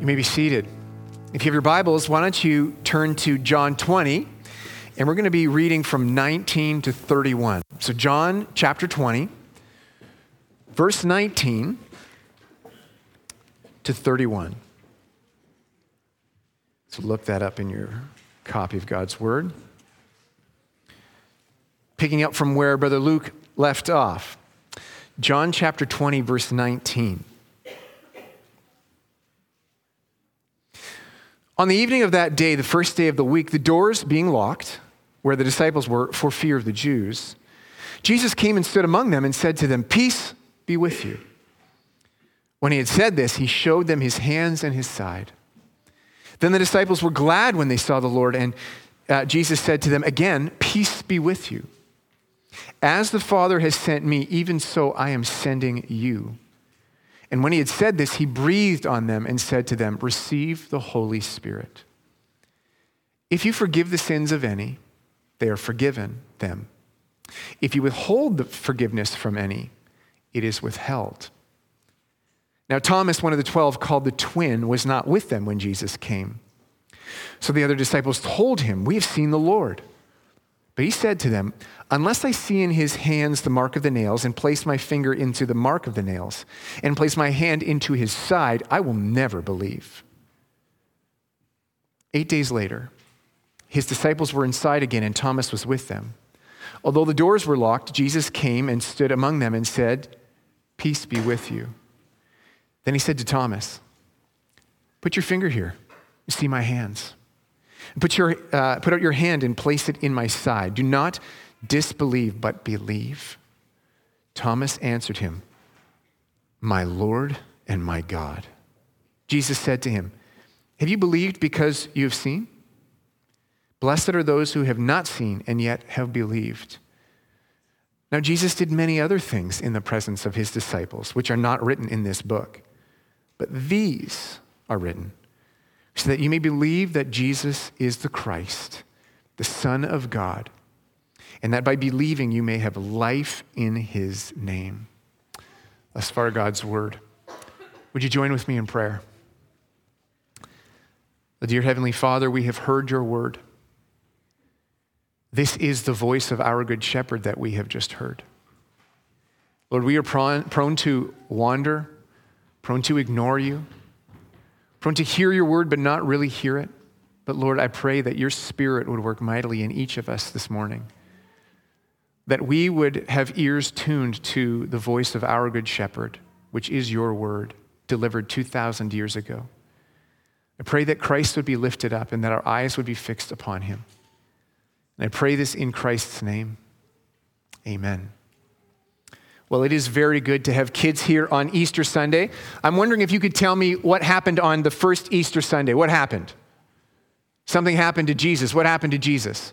You may be seated. If you have your Bibles, why don't you turn to John 20, and we're going to be reading from 19 to 31. So John chapter 20, verse 19 to 31. So look that up in your copy of God's Word. Picking up from where Brother Luke left off. John chapter 20, verse 19. On the evening of that day, the first day of the week, the doors being locked, where the disciples were for fear of the Jews, Jesus came and stood among them and said to them, "Peace be with you." When he had said this, he showed them his hands and his side. Then the disciples were glad when they saw the Lord, and Jesus said to them again, "Peace be with you. As the Father has sent me, even so I am sending you." And when he had said this, he breathed on them and said to them, "Receive the Holy Spirit. If you forgive the sins of any, they are forgiven them. If you withhold the forgiveness from any, it is withheld." Now Thomas, one of the 12, called the twin, was not with them when Jesus came. So the other disciples told him, "We have seen the Lord." But he said to them, "Unless I see in his hands the mark of the nails, and place my finger into the mark of the nails, and place my hand into his side, I will never believe." 8 days later, his disciples were inside again, and Thomas was with them. Although the doors were locked, Jesus came and stood among them and said, "Peace be with you." Then he said to Thomas, "Put your finger here. See my hands. Put out your hand and place it in my side. Do not disbelieve, but believe." Thomas answered him, "My Lord and my God." Jesus said to him, "Have you believed because you have seen? Blessed are those who have not seen and yet have believed." Now Jesus did many other things in the presence of his disciples, which are not written in this book. But these are written, so that you may believe that Jesus is the Christ, the Son of God, and that by believing you may have life in his name. Thus far, God's word. Would you join with me in prayer? Dear Heavenly Father, we have heard your word. This is the voice of our good shepherd that we have just heard. Lord, we are prone to wander, prone to ignore you, prone to hear your word but not really hear it. But Lord, I pray that your Spirit would work mightily in each of us this morning, that we would have ears tuned to the voice of our good shepherd, which is your word, delivered 2,000 years ago. I pray that Christ would be lifted up and that our eyes would be fixed upon him. And I pray this in Christ's name. Amen. Well, it is very good to have kids here on Easter Sunday. I'm wondering if you could tell me what happened on the first Easter Sunday. What happened? Something happened to Jesus. What happened to Jesus?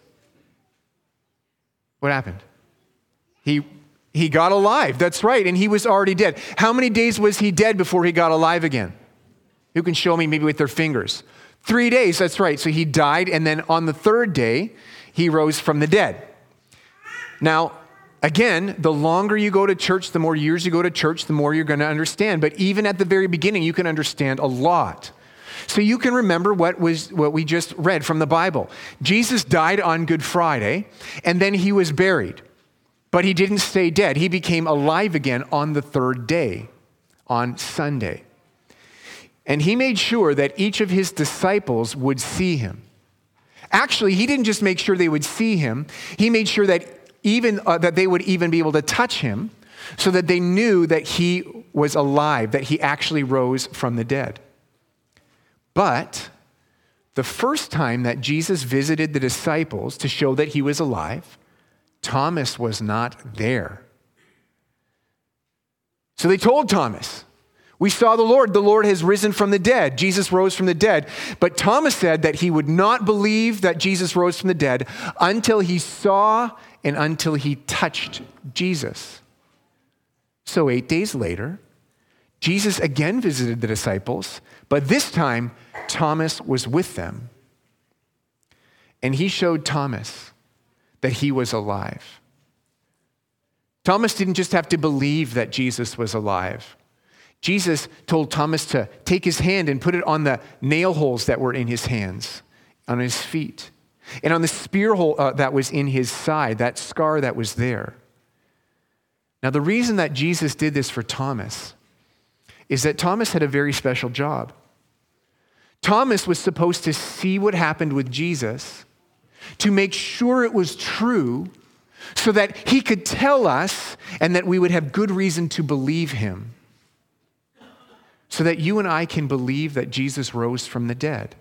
What happened? He got alive. That's right. And he was already dead. How many days was he dead before he got alive again? Who can show me maybe with their fingers? 3 days. That's right. So he died. And then on the third day, he rose from the dead. Now, again, the longer you go to church, the more years you go to church, the more you're going to understand. But even at the very beginning, you can understand a lot. So you can remember what we just read from the Bible. Jesus died on Good Friday, and then he was buried. But he didn't stay dead. He became alive again on the third day, on Sunday. And he made sure that each of his disciples would see him. Actually, he didn't just make sure they would see him. He made sure that that they would even be able to touch him, so that they knew that he was alive, that he actually rose from the dead. But the first time that Jesus visited the disciples to show that he was alive, Thomas was not there. So they told Thomas, "We saw the Lord. The Lord has risen from the dead." Jesus rose from the dead. But Thomas said that he would not believe that Jesus rose from the dead until he saw and until he touched Jesus. So 8 days later, Jesus again visited the disciples, but this time Thomas was with them. And he showed Thomas that he was alive. Thomas didn't just have to believe that Jesus was alive. Jesus told Thomas to take his hand and put it on the nail holes that were in his hands, on his feet, and on the spear hole that was in his side, that scar that was there. Now, the reason that Jesus did this for Thomas is that Thomas had a very special job. Thomas was supposed to see what happened with Jesus, to make sure it was true, so that he could tell us and that we would have good reason to believe him. So that you and I can believe that Jesus rose from the dead.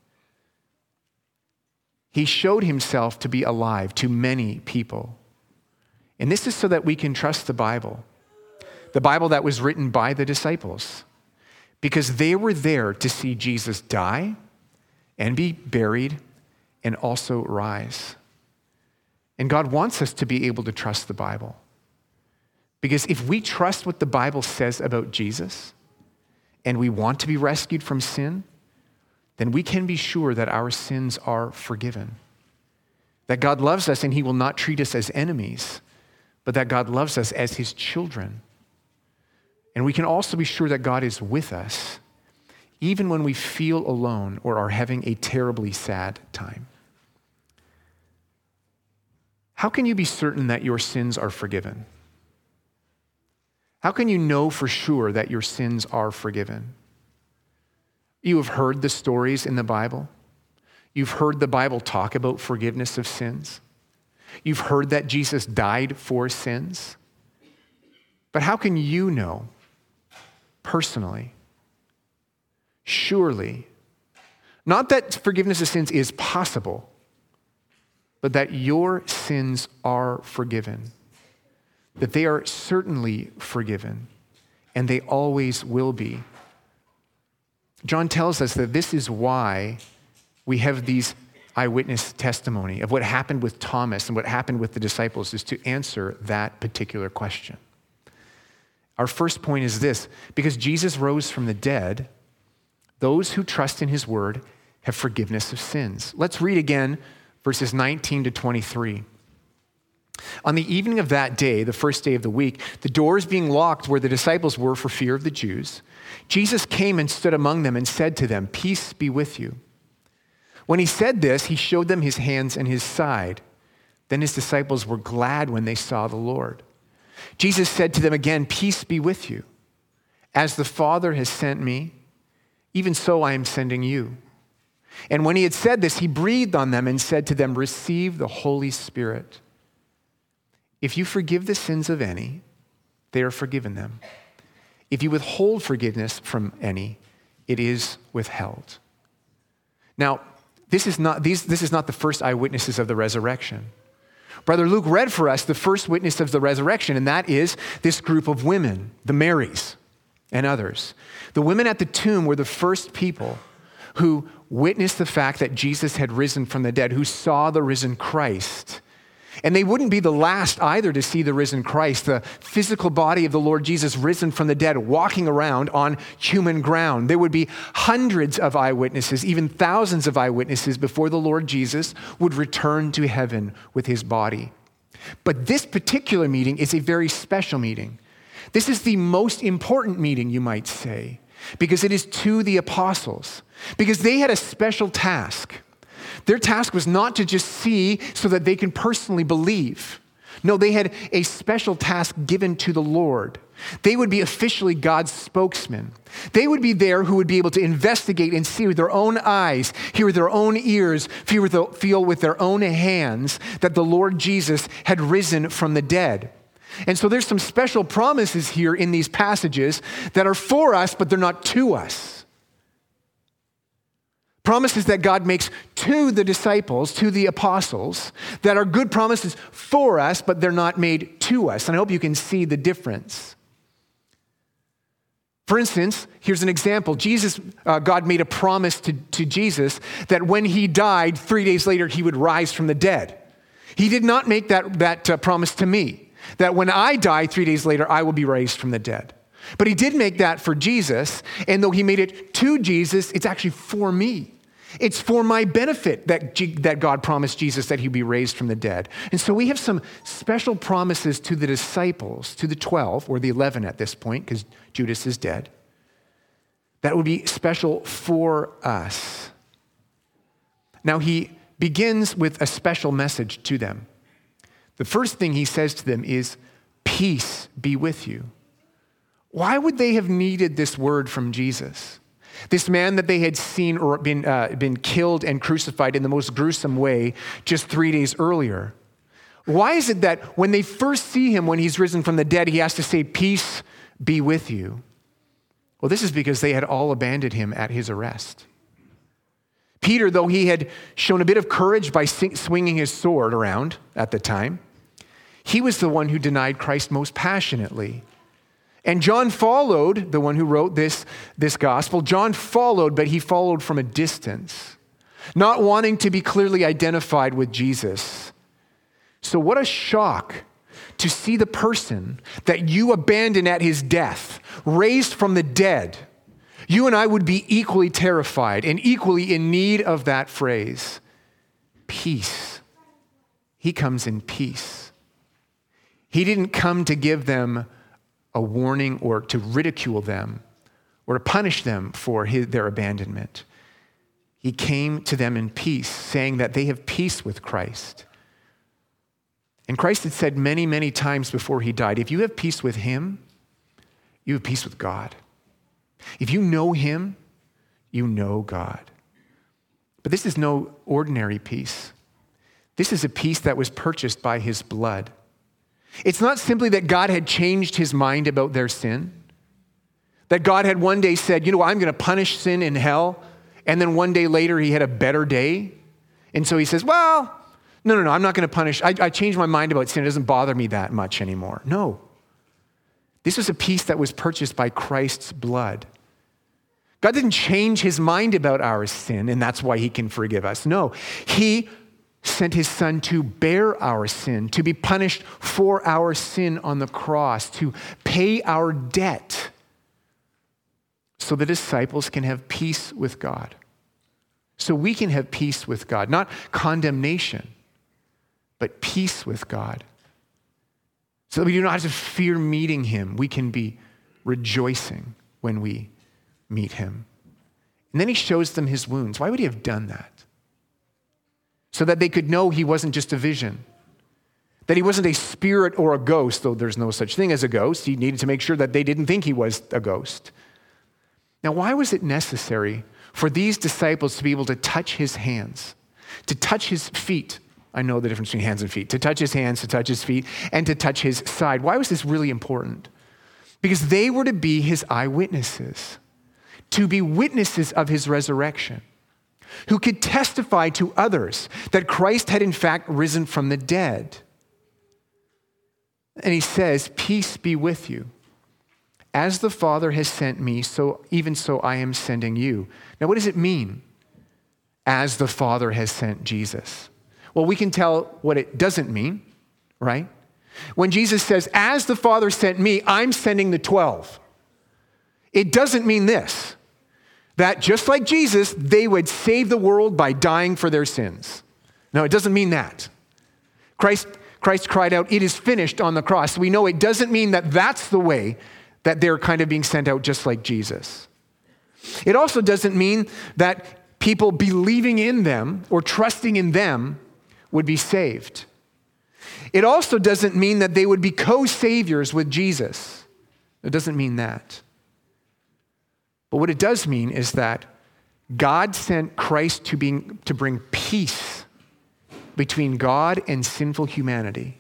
He showed himself to be alive to many people. And this is so that we can trust the Bible that was written by the disciples, because they were there to see Jesus die and be buried and also rise. And God wants us to be able to trust the Bible. Because if we trust what the Bible says about Jesus, and we want to be rescued from sin, then we can be sure that our sins are forgiven. That God loves us and he will not treat us as enemies, but that God loves us as his children. And we can also be sure that God is with us, even when we feel alone or are having a terribly sad time. How can you be certain that your sins are forgiven? How can you know for sure that your sins are forgiven? You have heard the stories in the Bible. You've heard the Bible talk about forgiveness of sins. You've heard that Jesus died for sins. But how can you know personally, surely, not that forgiveness of sins is possible, but that your sins are forgiven? That they are certainly forgiven, and they always will be. John tells us that this is why we have these eyewitness testimony of what happened with Thomas and what happened with the disciples, is to answer that particular question. Our first point is this: because Jesus rose from the dead, those who trust in his word have forgiveness of sins. Let's read again verses 19 to 23. On the evening of that day, the first day of the week, the doors being locked where the disciples were for fear of the Jews, Jesus came and stood among them and said to them, "Peace be with you." When he said this, he showed them his hands and his side. Then his disciples were glad when they saw the Lord. Jesus said to them again, "Peace be with you. As the Father has sent me, even so I am sending you." And when he had said this, he breathed on them and said to them, "Receive the Holy Spirit. If you forgive the sins of any, they are forgiven them. If you withhold forgiveness from any, it is withheld." Now, this is not the first eyewitnesses of the resurrection. Brother Luke read for us the first witness of the resurrection, and that is this group of women, the Marys and others. The women at the tomb were the first people who witnessed the fact that Jesus had risen from the dead, who saw the risen Christ. And they wouldn't be the last either to see the risen Christ, the physical body of the Lord Jesus risen from the dead, walking around on human ground. There would be hundreds of eyewitnesses, even thousands of eyewitnesses before the Lord Jesus would return to heaven with his body. But this particular meeting is a very special meeting. This is the most important meeting, you might say, because it is to the apostles, because they had a special task. Their task was not to just see so that they can personally believe. No, they had a special task given to the Lord. They would be officially God's spokesman. They would be there who would be able to investigate and see with their own eyes, hear with their own ears, feel with their own hands that the Lord Jesus had risen from the dead. And so there's some special promises here in these passages that are for us, but they're not to us. Promises that God makes to the disciples, to the apostles, that are good promises for us, but they're not made to us. And I hope you can see the difference. For instance, here's an example. God made a promise to Jesus that when he died, 3 days later, he would rise from the dead. He did not make that promise to me, that when I die 3 days later, I will be raised from the dead. But he did make that for Jesus, and though he made it to Jesus, it's actually for me. It's for my benefit that God promised Jesus that he'd be raised from the dead. And so we have some special promises to the disciples, to the 12, or the 11 at this point, because Judas is dead, that would be special for us. Now he begins with a special message to them. The first thing he says to them is, peace be with you. Why would they have needed this word from Jesus? This man that they had seen or been killed and crucified in the most gruesome way just 3 days earlier. Why is it that when they first see him when he's risen from the dead, he has to say, peace be with you? Well, this is because they had all abandoned him at his arrest. Peter, though he had shown a bit of courage by swinging his sword around at the time, he was the one who denied Christ most passionately. And John followed, the one who wrote this gospel. John followed, but he followed from a distance, not wanting to be clearly identified with Jesus. So what a shock to see the person that you abandoned at his death, raised from the dead. You and I would be equally terrified and equally in need of that phrase, peace. He comes in peace. He didn't come to give them a warning or to ridicule them or to punish them for their abandonment. He came to them in peace, saying that they have peace with Christ. And Christ had said many, many times before he died, if you have peace with him, you have peace with God. If you know him, you know God. But this is no ordinary peace. This is a peace that was purchased by his blood. It's not simply that God had changed his mind about their sin, that God had one day said, I'm going to punish sin in hell, and then one day later he had a better day. And so he says, no, I'm not going to punish. I changed my mind about sin. It doesn't bother me that much anymore. No. This was a peace that was purchased by Christ's blood. God didn't change his mind about our sin, and that's why he can forgive us. No, he sent his son to bear our sin, to be punished for our sin on the cross, to pay our debt so the disciples can have peace with God. So we can have peace with God, not condemnation, but peace with God. So that we do not have to fear meeting him. We can be rejoicing when we meet him. And then he shows them his wounds. Why would he have done that? So that they could know he wasn't just a vision, that he wasn't a spirit or a ghost, though there's no such thing as a ghost. He needed to make sure that they didn't think he was a ghost. Now, why was it necessary for these disciples to be able to touch his hands, to touch his feet? I know the difference between hands and feet. To touch his hands, to touch his feet, and to touch his side. Why was this really important? Because they were to be his eyewitnesses, to be witnesses of his resurrection, who could testify to others that Christ had in fact risen from the dead. And he says, peace be with you. As the Father has sent me, so even so I am sending you. Now, what does it mean? As the Father has sent Jesus. Well, we can tell what it doesn't mean, right? When Jesus says, as the Father sent me, I'm sending the 12. It doesn't mean this, that just like Jesus, they would save the world by dying for their sins. No, it doesn't mean that. Christ cried out, it is finished on the cross. We know it doesn't mean that that's the way that they're kind of being sent out just like Jesus. It also doesn't mean that people believing in them or trusting in them would be saved. It also doesn't mean that they would be co-saviors with Jesus. It doesn't mean that. But what it does mean is that God sent Christ to bring peace between God and sinful humanity.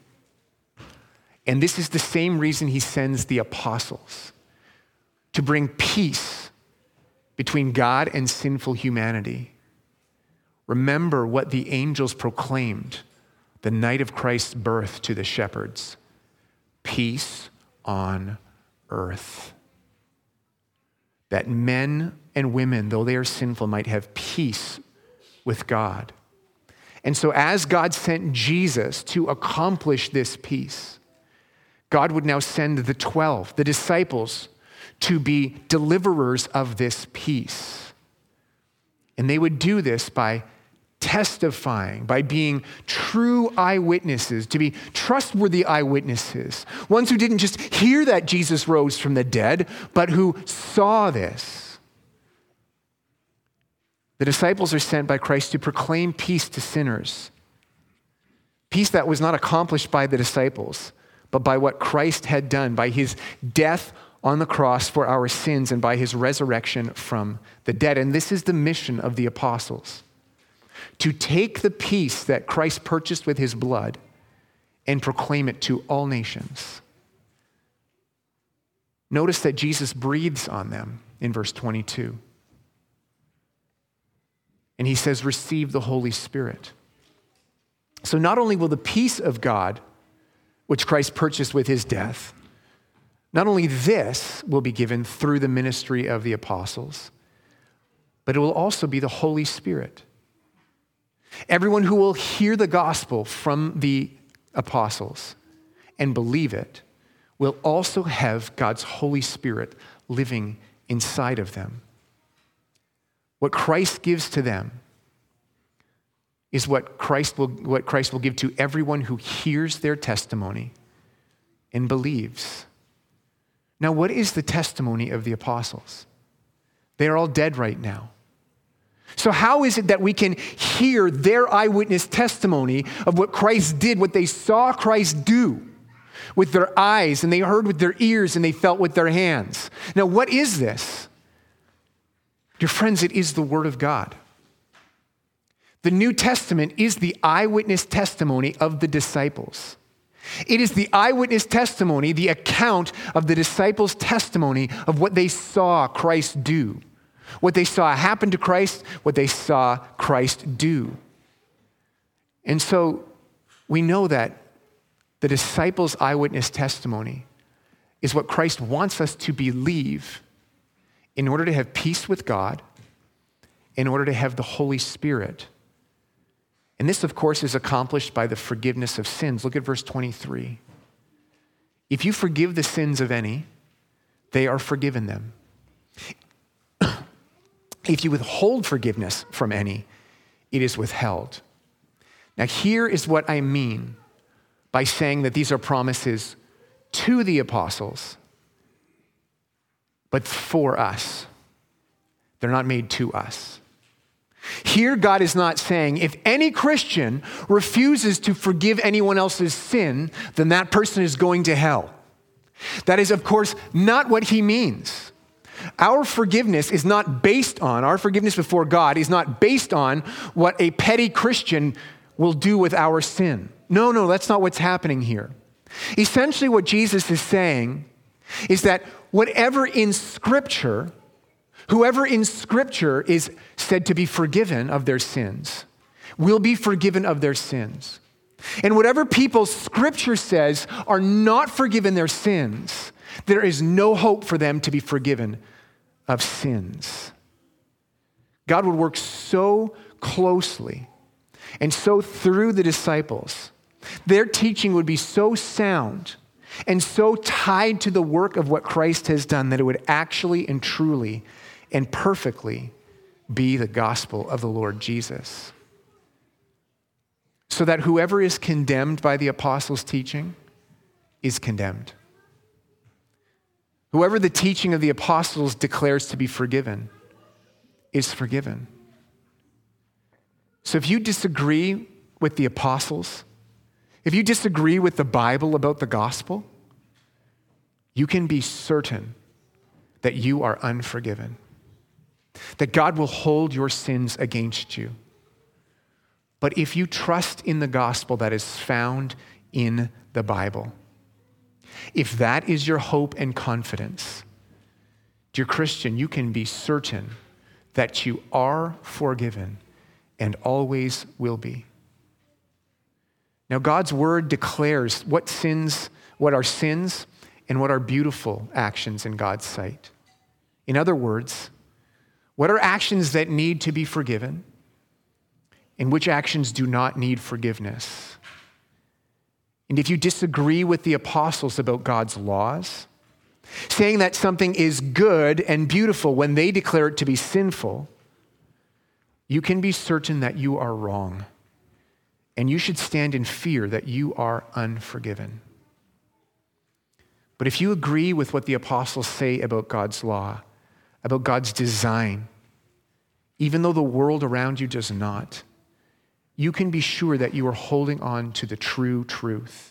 And this is the same reason he sends the apostles, to bring peace between God and sinful humanity. Remember what the angels proclaimed the night of Christ's birth to the shepherds. Peace on earth. That men and women, though they are sinful, might have peace with God. And so as God sent Jesus to accomplish this peace, God would now send the 12, the disciples, to be deliverers of this peace. And they would do this by testifying, by being true eyewitnesses, to be trustworthy eyewitnesses, ones who didn't just hear that Jesus rose from the dead, but who saw this. The disciples are sent by Christ to proclaim peace to sinners. Peace that was not accomplished by the disciples, but by what Christ had done, by his death on the cross for our sins and by his resurrection from the dead. And this is the mission of the apostles, to take the peace that Christ purchased with his blood and proclaim it to all nations. Notice that Jesus breathes on them in verse 22. And he says, receive the Holy Spirit. So not only will the peace of God, which Christ purchased with his death, not only this will be given through the ministry of the apostles, but it will also be the Holy Spirit. Everyone who will hear the gospel from the apostles and believe it will also have God's Holy Spirit living inside of them. What Christ gives to them is what Christ will give to everyone who hears their testimony and believes. Now, what is the testimony of the apostles? They are all dead right now. So how is it that we can hear their eyewitness testimony of what Christ did, what they saw Christ do with their eyes, and they heard with their ears, and they felt with their hands? Now, what is this? Dear friends, it is the Word of God. The New Testament is the eyewitness testimony of the disciples. It is the eyewitness testimony, the account of the disciples' testimony of what they saw Christ do, what they saw happen to Christ, what they saw Christ do. And so we know that the disciples' eyewitness testimony is what Christ wants us to believe in order to have peace with God, in order to have the Holy Spirit. And this, of course, is accomplished by the forgiveness of sins. Look at verse 23. If you forgive the sins of any, they are forgiven them. If you withhold forgiveness from any, it is withheld. Now, here is what I mean by saying that these are promises to the apostles, but for us. They're not made to us. Here, God is not saying if any Christian refuses to forgive anyone else's sin, then that person is going to hell. That is, of course, not what he means. Our forgiveness before God is not based on what a petty Christian will do with our sin. No, that's not what's happening here. Essentially, what Jesus is saying is that whoever in Scripture is said to be forgiven of their sins will be forgiven of their sins. And whatever people Scripture says are not forgiven their sins, there is no hope for them to be forgiven of sins. God would work so closely and so through the disciples. Their teaching would be so sound and so tied to the work of what Christ has done that it would actually and truly and perfectly be the gospel of the Lord Jesus. So that whoever is condemned by the apostles' teaching is condemned. Whoever the teaching of the apostles declares to be forgiven is forgiven. So if you disagree with the apostles, if you disagree with the Bible about the gospel, you can be certain that you are unforgiven, that God will hold your sins against you. But if you trust in the gospel that is found in the Bible, if that is your hope and confidence, dear Christian, you can be certain that you are forgiven and always will be. Now, God's word declares what are sins and what are beautiful actions in God's sight. In other words, what are actions that need to be forgiven and which actions do not need forgiveness? And if you disagree with the apostles about God's laws, saying that something is good and beautiful when they declare it to be sinful, you can be certain that you are wrong, and you should stand in fear that you are unforgiven. But if you agree with what the apostles say about God's law, about God's design, even though the world around you does not, you can be sure that you are holding on to the true truth.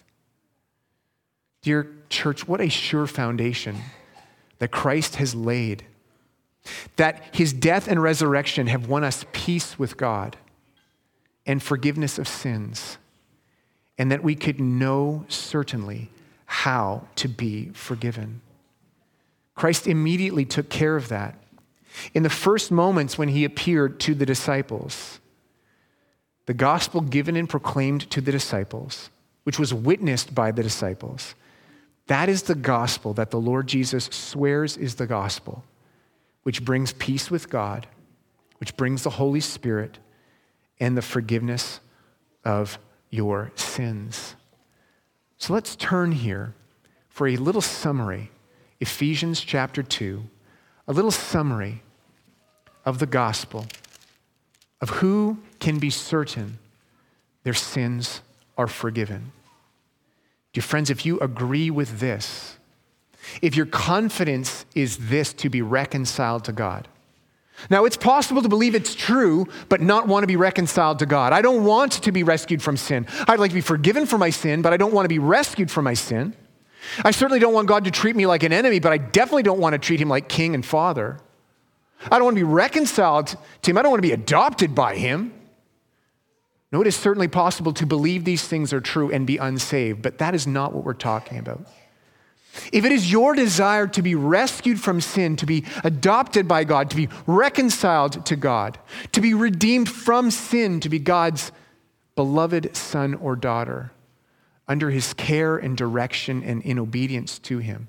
Dear church, what a sure foundation that Christ has laid, that his death and resurrection have won us peace with God and forgiveness of sins, and that we could know certainly how to be forgiven. Christ immediately took care of that. In the first moments when he appeared to the disciples, the gospel given and proclaimed to the disciples, which was witnessed by the disciples, that is the gospel that the Lord Jesus swears is the gospel, which brings peace with God, which brings the Holy Spirit and the forgiveness of your sins. So let's turn here for a little summary, Ephesians chapter 2, a little summary of the gospel, of who can be certain their sins are forgiven. Dear friends, if you agree with this, if your confidence is this to be reconciled to God. Now, it's possible to believe it's true, but not want to be reconciled to God. I don't want to be rescued from sin. I'd like to be forgiven for my sin, but I don't want to be rescued from my sin. I certainly don't want God to treat me like an enemy, but I definitely don't want to treat him like king and father. I don't want to be reconciled to him. I don't want to be adopted by him. No, it is certainly possible to believe these things are true and be unsaved, but that is not what we're talking about. If it is your desire to be rescued from sin, to be adopted by God, to be reconciled to God, to be redeemed from sin, to be God's beloved son or daughter, under his care and direction and in obedience to him,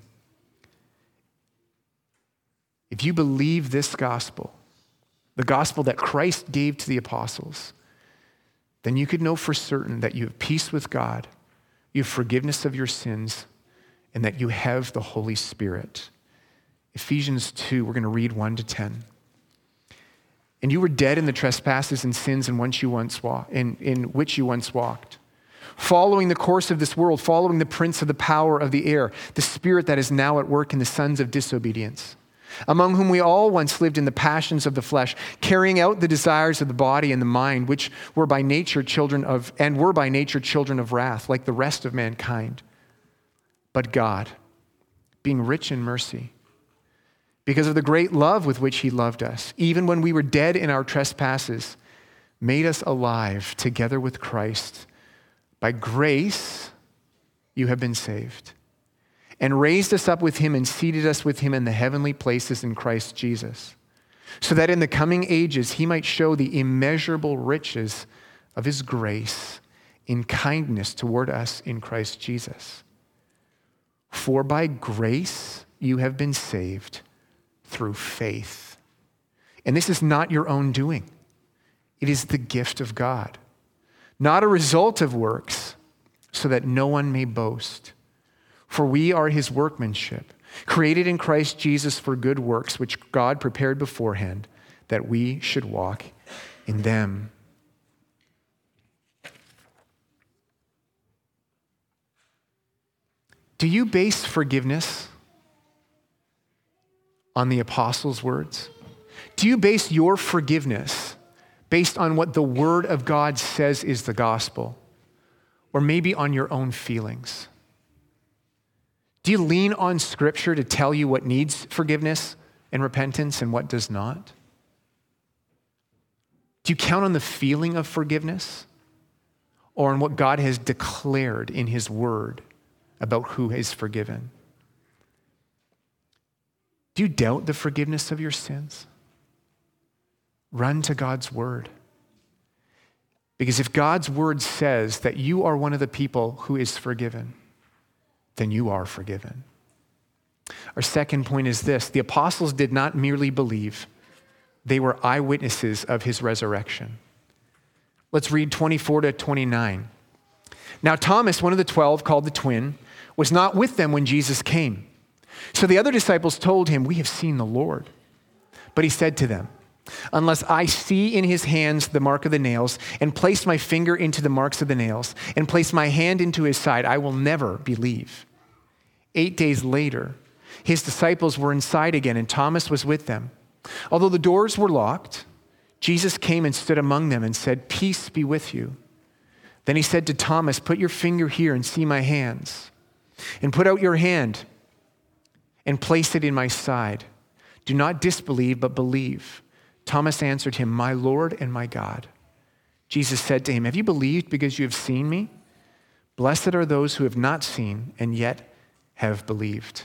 if you believe this gospel, the gospel that Christ gave to the apostles, then you could know for certain that you have peace with God, you have forgiveness of your sins, and that you have the Holy Spirit. Ephesians 2, we're going to read 1 to 10. And you were dead in the trespasses and sins in which you once walked, following the course of this world, following the prince of the power of the air, the spirit that is now at work in the sons of disobedience, among whom we all once lived in the passions of the flesh, carrying out the desires of the body and the mind, which were by nature children of wrath, like the rest of mankind. But God, being rich in mercy, because of the great love with which he loved us, even when we were dead in our trespasses, made us alive together with Christ. By grace you have been saved, and raised us up with him and seated us with him in the heavenly places in Christ Jesus, so that in the coming ages he might show the immeasurable riches of his grace in kindness toward us in Christ Jesus. For by grace you have been saved through faith. And this is not your own doing. It is the gift of God, not a result of works, so that no one may boast. For we are his workmanship, created in Christ Jesus for good works, which God prepared beforehand that we should walk in them. Do you base forgiveness on the apostles' words? Do you base your forgiveness based on what the Word of God says is the gospel, or maybe on your own feelings? Do you lean on Scripture to tell you what needs forgiveness and repentance and what does not? Do you count on the feeling of forgiveness or on what God has declared in his Word about who is forgiven? Do you doubt the forgiveness of your sins? Run to God's Word. Because if God's Word says that you are one of the people who is forgiven, then you are forgiven. Our second point is this: the apostles did not merely believe, they were eyewitnesses of his resurrection. Let's read 24 to 29. Now Thomas, one of the 12, called the twin, was not with them when Jesus came. So the other disciples told him, "We have seen the Lord." But he said to them, unless I see in his hands the mark of the nails, and place my finger into the marks of the nails, and place my hand into his side, I will never believe." 8 days later, his disciples were inside again, and Thomas was with them. Although the doors were locked, Jesus came and stood among them and said, "Peace be with you." Then he said to Thomas, "Put your finger here and see my hands, and put out your hand and place it in my side. Do not disbelieve, but believe." Thomas answered him, "My Lord and my God." Jesus said to him, "Have you believed because you have seen me? Blessed are those who have not seen and yet have believed."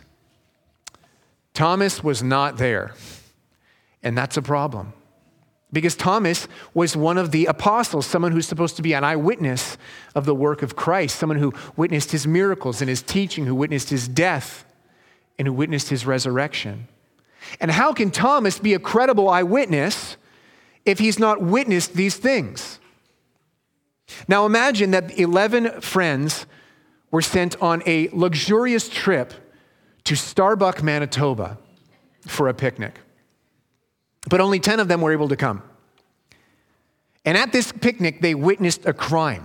Thomas was not there, and that's a problem. Because Thomas was one of the apostles, someone who's supposed to be an eyewitness of the work of Christ, someone who witnessed his miracles and his teaching, who witnessed his death, and who witnessed his resurrection. And how can Thomas be a credible eyewitness if he's not witnessed these things? Now imagine that 11 friends were sent on a luxurious trip to Starbuck, Manitoba for a picnic. But only 10 of them were able to come. And at this picnic, they witnessed a crime.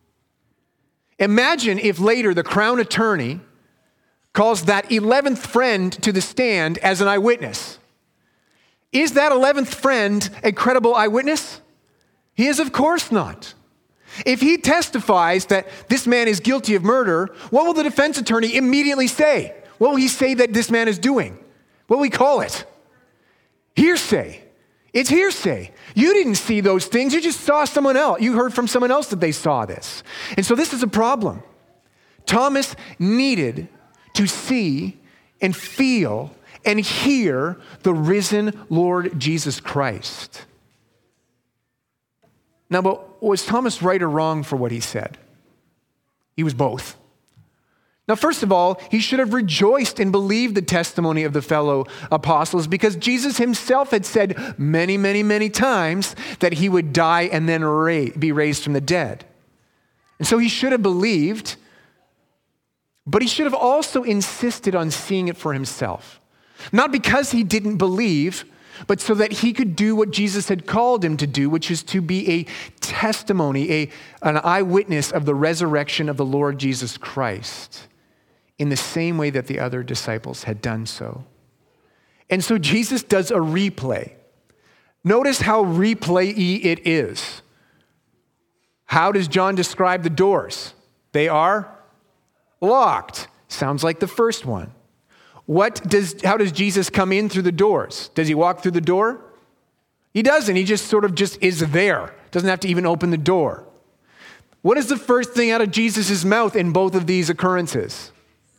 Imagine if later the Crown Attorney calls that 11th friend to the stand as an eyewitness. Is that 11th friend a credible eyewitness? He is, of course not. If he testifies that this man is guilty of murder, what will the defense attorney immediately say? What will he say that this man is doing? What will we call it? Hearsay. It's hearsay. You didn't see those things. You just saw someone else. You heard from someone else that they saw this. And so this is a problem. Thomas needed to see and feel and hear the risen Lord Jesus Christ. Now, but was Thomas right or wrong for what he said? He was both. Now, first of all, he should have rejoiced and believed the testimony of the fellow apostles, because Jesus himself had said many, many, many times that he would die and then be raised from the dead. And so he should have believed, but he should have also insisted on seeing it for himself. Not because he didn't believe, but so that he could do what Jesus had called him to do, which is to be a testimony, an eyewitness of the resurrection of the Lord Jesus Christ, in the same way that the other disciples had done so. And so Jesus does a replay. Notice how replay-y it is. How does John describe the doors? They are locked. Sounds like the first one. How does Jesus come in through the doors? Does he walk through the door? He doesn't. He just is there. Doesn't have to even open the door. What is the first thing out of Jesus' mouth in both of these occurrences?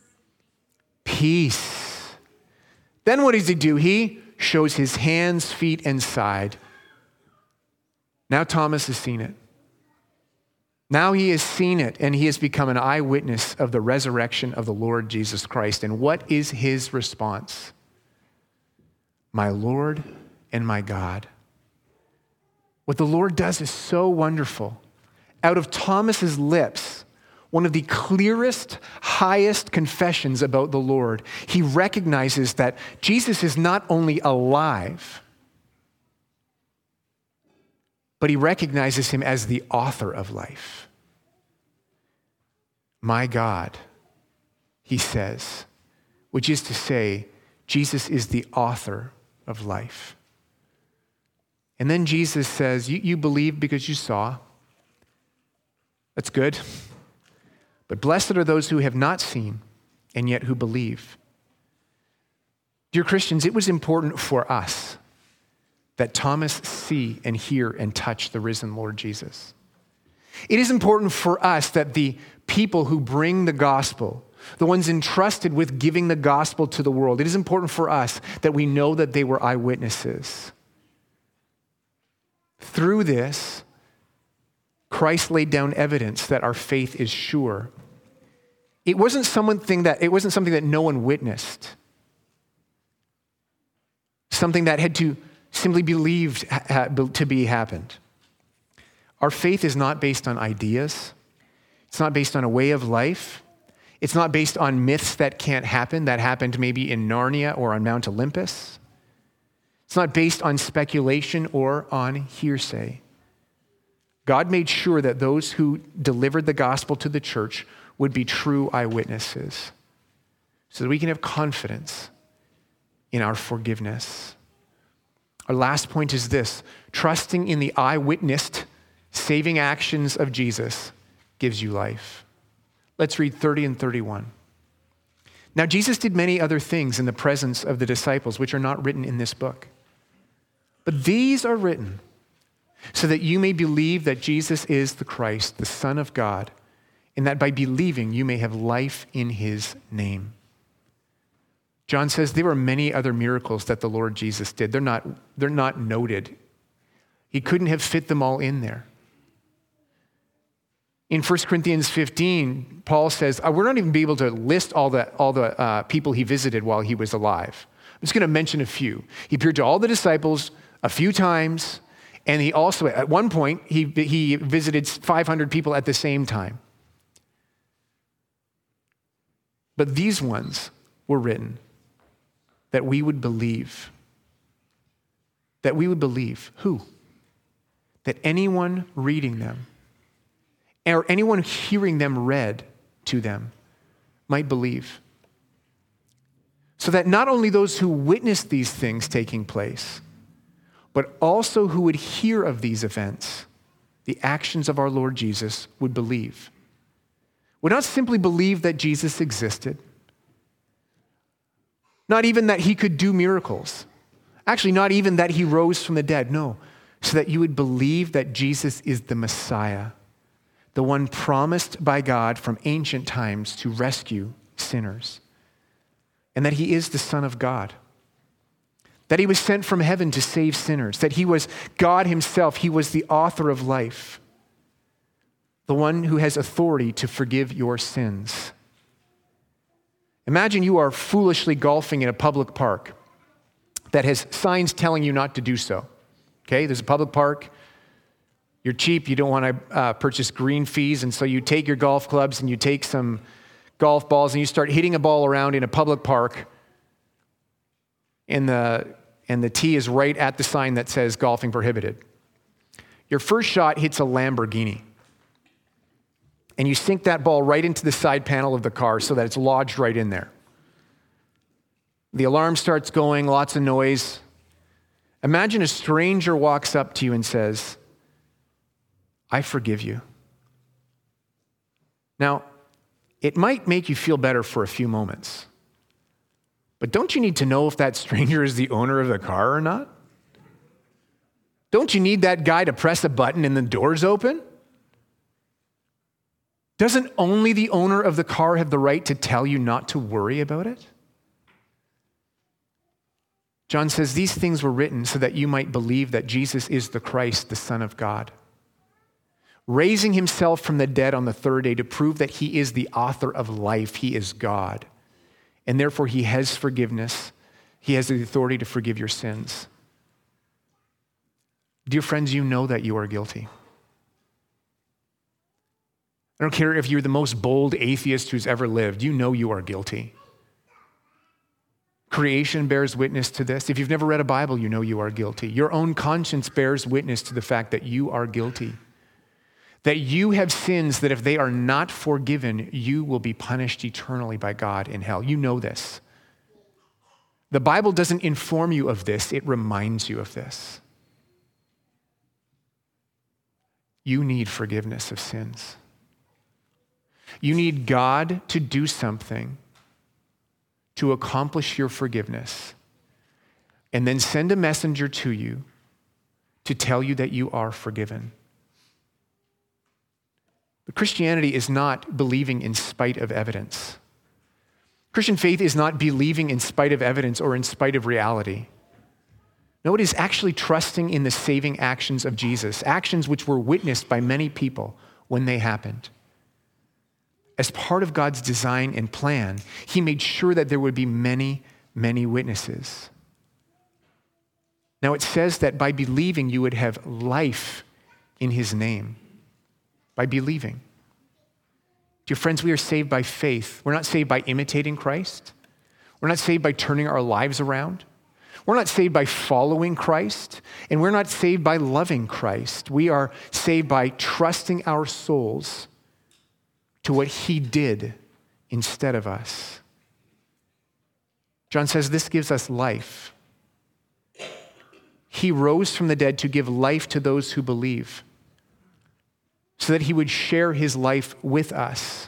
Peace. Then what does he do? He shows his hands, feet, and side. Now Thomas has seen it. Now he has seen it, and he has become an eyewitness of the resurrection of the Lord Jesus Christ. And what is his response? My Lord and my God. What the Lord does is so wonderful. Out of Thomas's lips, one of the clearest, highest confessions about the Lord, he recognizes that Jesus is not only alive, but he recognizes him as the author of life. My God, he says, which is to say, Jesus is the author of life. And then Jesus says, you believe because you saw. That's good. But blessed are those who have not seen and yet who believe. Dear Christians, it was important for us that Thomas see and hear and touch the risen Lord Jesus. It is important for us that the people who bring the gospel, the ones entrusted with giving the gospel to the world, it is important for us that we know that they were eyewitnesses. Through this, Christ laid down evidence that our faith is sure. It wasn't something that no one witnessed. Something that had to simply believed to be happened. Our faith is not based on ideas. It's not based on a way of life. It's not based on myths that can't happen, that happened maybe in Narnia or on Mount Olympus. It's not based on speculation or on hearsay. God made sure that those who delivered the gospel to the church would be true eyewitnesses so that we can have confidence in our forgiveness. Our last point is this: trusting in the eyewitnessed saving actions of Jesus gives you life. Let's read 30 and 31. Now, Jesus did many other things in the presence of the disciples, which are not written in this book. But these are written so that you may believe that Jesus is the Christ, the Son of God, and that by believing you may have life in his name. John says there were many other miracles that the Lord Jesus did. They're not noted. He couldn't have fit them all in there. In 1 Corinthians 15, Paul says, we're not even be able to list all the people he visited while he was alive. I'm just going to mention a few. He appeared to all the disciples a few times, and he also, at one point, he visited 500 people at the same time. But these ones were written that we would believe. That we would believe. Who? That anyone reading them or anyone hearing them read to them might believe. So that not only those who witnessed these things taking place, but also who would hear of these events, the actions of our Lord Jesus, would believe. Would not simply believe that Jesus existed, not even that he could do miracles, actually not even that he rose from the dead, no, so that you would believe that Jesus is the Messiah, the one promised by God from ancient times to rescue sinners, and that he is the Son of God, that he was sent from heaven to save sinners, that he was God himself, he was the author of life, the one who has authority to forgive your sins. Imagine you are foolishly golfing in a public park that has signs telling you not to do so. Okay, there's a public park. You're cheap, you don't want to purchase green fees, and so you take your golf clubs and you take some golf balls and you start hitting a ball around in a public park, and the tee is right at the sign that says golfing prohibited. Your first shot hits a Lamborghini, and you sink that ball right into the side panel of the car so that it's lodged right in there. The alarm starts going, lots of noise. Imagine a stranger walks up to you and says, "I forgive you." Now, it might make you feel better for a few moments, but don't you need to know if that stranger is the owner of the car or not? Don't you need that guy to press a button and the doors open? Doesn't only the owner of the car have the right to tell you not to worry about it? John says these things were written so that you might believe that Jesus is the Christ, the Son of God, raising himself from the dead on the third day to prove that he is the author of life. He is God. And therefore he has forgiveness. He has the authority to forgive your sins. Dear friends, you know that you are guilty. I don't care if you're the most bold atheist who's ever lived. You know you are guilty. Creation bears witness to this. If you've never read a Bible, you know you are guilty. Your own conscience bears witness to the fact that you are guilty. That you have sins that if they are not forgiven, you will be punished eternally by God in hell. You know this. The Bible doesn't inform you of this, it reminds you of this. You need forgiveness of sins. You need God to do something to accomplish your forgiveness, and then send a messenger to you to tell you that you are forgiven. But Christianity is not believing in spite of evidence. Christian faith is not believing in spite of evidence or in spite of reality. No, it is actually trusting in the saving actions of Jesus, actions which were witnessed by many people when they happened. As part of God's design and plan, he made sure that there would be many, many witnesses. Now it says that by believing you would have life in his name. By believing. Dear friends, we are saved by faith. We're not saved by imitating Christ. We're not saved by turning our lives around. We're not saved by following Christ, and we're not saved by loving Christ. We are saved by trusting our souls to what he did instead of us. John says this gives us life. He rose from the dead to give life to those who believe, so that he would share his life with us.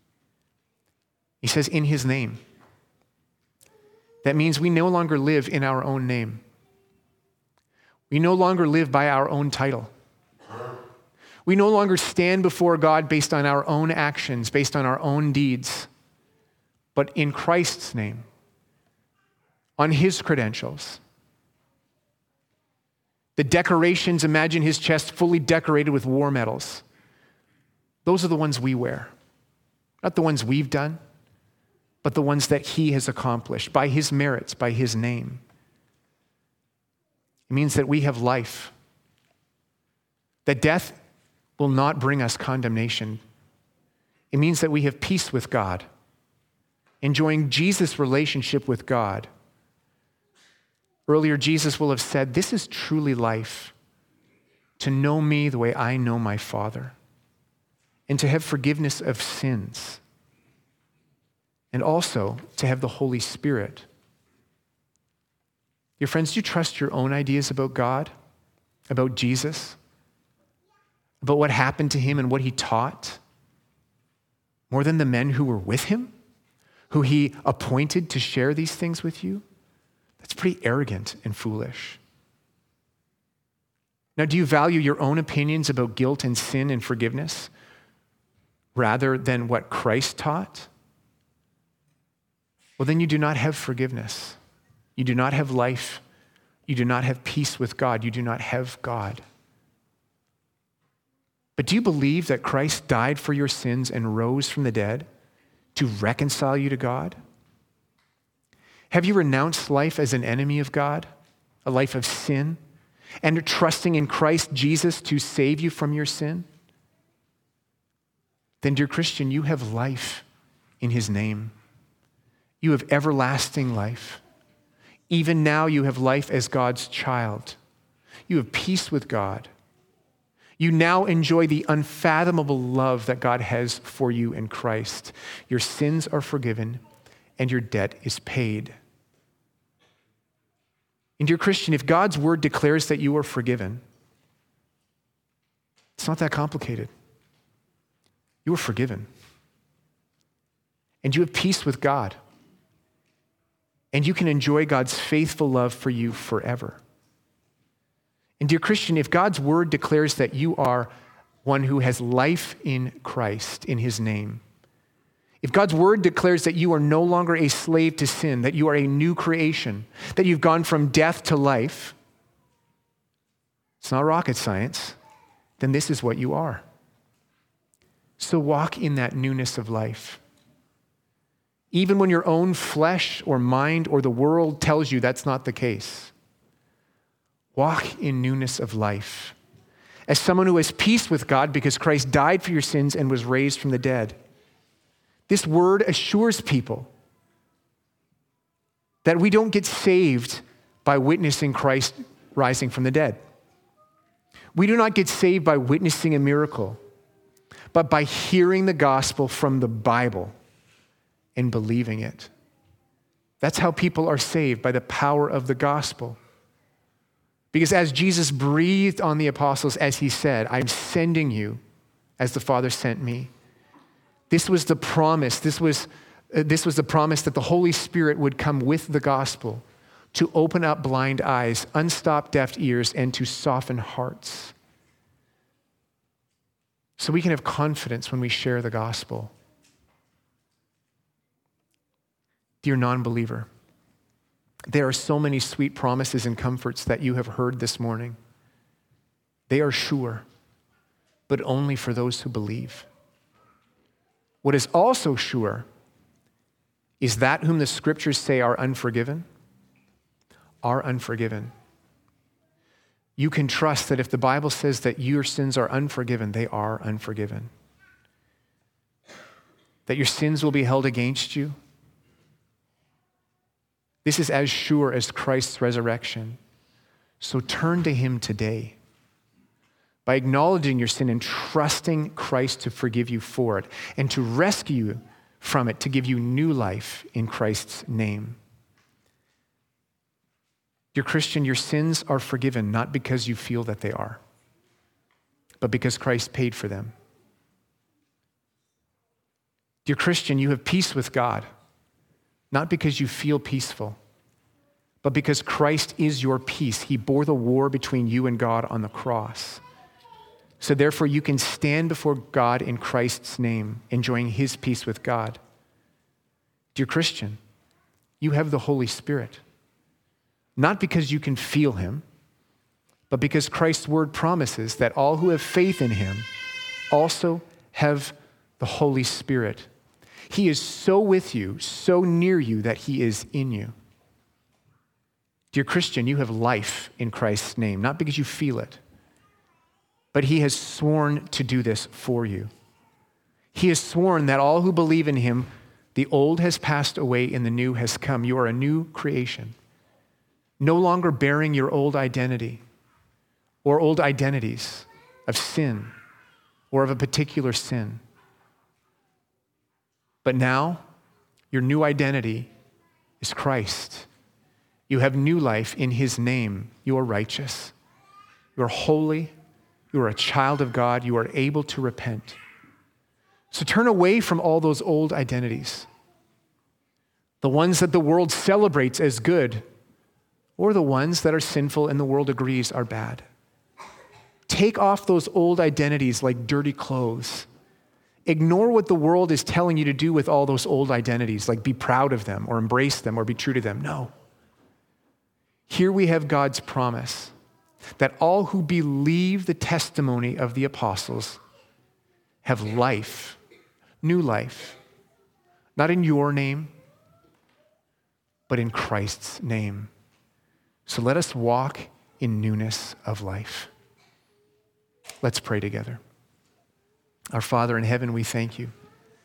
He says, in his name. That means we no longer live in our own name. We no longer live by our own title. We no longer stand before God based on our own actions, based on our own deeds, but in Christ's name, on his credentials. The decorations, imagine his chest fully decorated with war medals. Those are the ones we wear. Not the ones we've done, but the ones that he has accomplished by his merits, by his name. It means that we have life. That death will not bring us condemnation. It means that we have peace with God, enjoying Jesus' relationship with God. Earlier, Jesus will have said, this is truly life, to know me the way I know my Father, and to have forgiveness of sins, and also to have the Holy Spirit. Dear friends, do you trust your own ideas about God, about Jesus, about what happened to him and what he taught, more than the men who were with him, who he appointed to share these things with you? That's pretty arrogant and foolish. Now, do you value your own opinions about guilt and sin and forgiveness rather than what Christ taught? Well, then you do not have forgiveness. You do not have life. You do not have peace with God. You do not have God. But do you believe that Christ died for your sins and rose from the dead to reconcile you to God? Have you renounced life as an enemy of God, a life of sin, and trusting in Christ Jesus to save you from your sin? Then, dear Christian, you have life in his name. You have everlasting life. Even now you have life as God's child. You have peace with God. You now enjoy the unfathomable love that God has for you in Christ. Your sins are forgiven and your debt is paid. And dear Christian, if God's word declares that you are forgiven, it's not that complicated. You are forgiven. And you have peace with God. And you can enjoy God's faithful love for you forever. And dear Christian, if God's word declares that you are one who has life in Christ, in his name, if God's word declares that you are no longer a slave to sin, that you are a new creation, that you've gone from death to life, it's not rocket science, then this is what you are. So walk in that newness of life. Even when your own flesh or mind or the world tells you that's not the case. Walk in newness of life as someone who has peace with God because Christ died for your sins and was raised from the dead. This word assures people that we don't get saved by witnessing Christ rising from the dead. We do not get saved by witnessing a miracle, but by hearing the gospel from the Bible and believing it. That's how people are saved, by the power of the gospel. Because as Jesus breathed on the apostles, as he said, I'm sending you as the Father sent me. This was the promise. This was the promise that the Holy Spirit would come with the gospel to open up blind eyes, unstop deaf ears, and to soften hearts. So we can have confidence when we share the gospel. Dear non-believer, there are so many sweet promises and comforts that you have heard this morning. They are sure, but only for those who believe. What is also sure is that whom the scriptures say are unforgiven. You can trust that if the Bible says that your sins are unforgiven, they are unforgiven. That your sins will be held against you. This is as sure as Christ's resurrection. So turn to him today by acknowledging your sin and trusting Christ to forgive you for it and to rescue you from it, to give you new life in Christ's name. Dear Christian, your sins are forgiven not because you feel that they are, but because Christ paid for them. Dear Christian, you have peace with God, not because you feel peaceful, but because Christ is your peace. He bore the war between you and God on the cross. So therefore, you can stand before God in Christ's name, enjoying his peace with God. Dear Christian, you have the Holy Spirit, not because you can feel him, but because Christ's word promises that all who have faith in him also have the Holy Spirit. He is so with you, so near you, that he is in you. Dear Christian, you have life in Christ's name, not because you feel it, but he has sworn to do this for you. He has sworn that all who believe in him, the old has passed away and the new has come. You are a new creation, no longer bearing your old identity or old identities of sin or of a particular sin. But now, your new identity is Christ. You have new life in his name. You are righteous. You are holy. You are a child of God. You are able to repent. So turn away from all those old identities, the ones that the world celebrates as good, or the ones that are sinful and the world agrees are bad. Take off those old identities like dirty clothes. Ignore what the world is telling you to do with all those old identities, like be proud of them or embrace them or be true to them. No. Here we have God's promise that all who believe the testimony of the apostles have life, new life, not in your name, but in Christ's name. So let us walk in newness of life. Let's pray together. Our Father in heaven, we thank you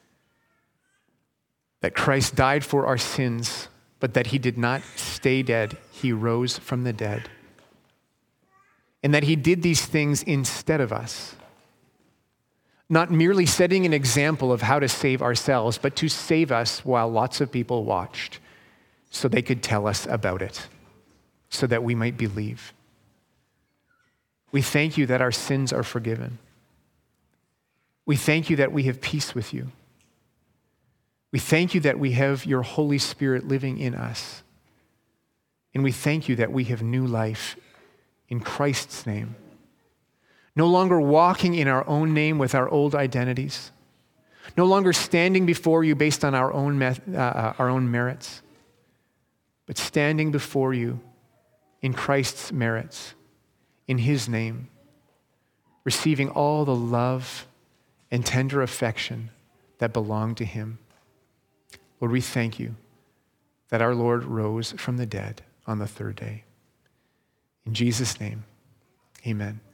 that Christ died for our sins, but that he did not stay dead. He rose from the dead. And that he did these things instead of us, not merely setting an example of how to save ourselves, but to save us while lots of people watched so they could tell us about it, so that we might believe. We thank you that our sins are forgiven. We thank you that we have peace with you. We thank you that we have your Holy Spirit living in us. And we thank you that we have new life in Christ's name. No longer walking in our own name with our old identities. No longer standing before you based on our own merits, but standing before you in Christ's merits, in his name, receiving all the love and tender affection that belong to him. Lord, we thank you that our Lord rose from the dead on the third day. In Jesus' name, amen.